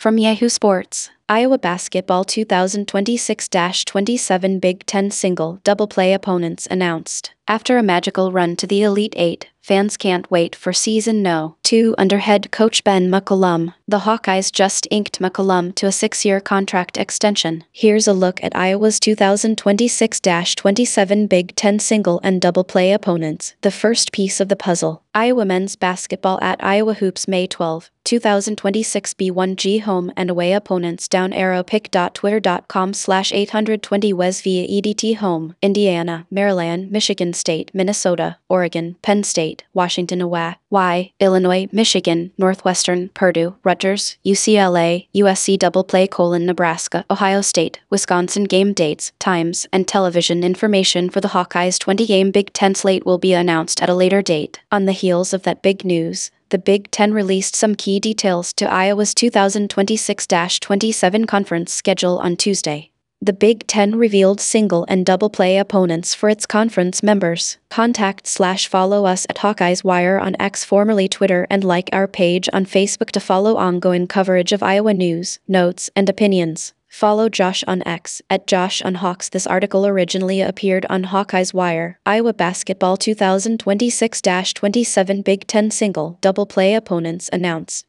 From Yahoo Sports, Iowa Basketball 2026-27 Big Ten Single Double Play opponents announced. After a magical run to the Elite Eight, fans can't wait for season no. 2 under head coach Ben McCollum. The Hawkeyes just inked McCollum to a 6-year contract extension. Here's a look at Iowa's 2026-27 Big Ten Single and Double Play opponents. The first piece of the puzzle. Iowa men's basketball at Iowa Hoops May 12, 2026 B1G home and away opponents down arrow pic.twitter.com/820 Wes via EDT home, Indiana, Maryland, Michigan State, Minnesota, Oregon, Penn State, Washington away, Y, Illinois, Michigan, Northwestern, Purdue, Rutgers, UCLA, USC double play : Nebraska, Ohio State, Wisconsin. Game dates, times, and television information for the Hawkeyes' 20-game Big Ten slate will be announced at a later date. On the heels of that big news, the Big Ten released some key details to Iowa's 2026-27 conference schedule on Tuesday. The Big Ten revealed single and double play opponents for its conference members. Contact/follow us at Hawkeyes Wire on X, formerly Twitter, and like our page on Facebook to follow ongoing coverage of Iowa news, notes, and opinions. Follow Josh on X at Josh on Hawks. This article originally appeared on Hawkeyes Wire. Iowa Basketball 2026-27 Big Ten Single Double Play opponents announced.